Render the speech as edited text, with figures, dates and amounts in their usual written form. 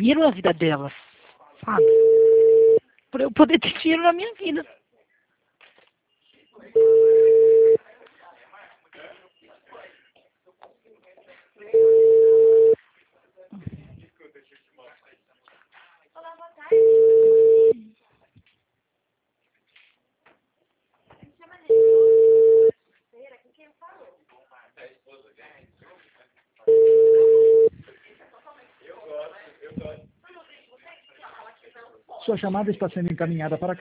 dinheiro na vida delas, sabe? Para eu poder ter dinheiro na minha vida. Sua chamada está sendo encaminhada para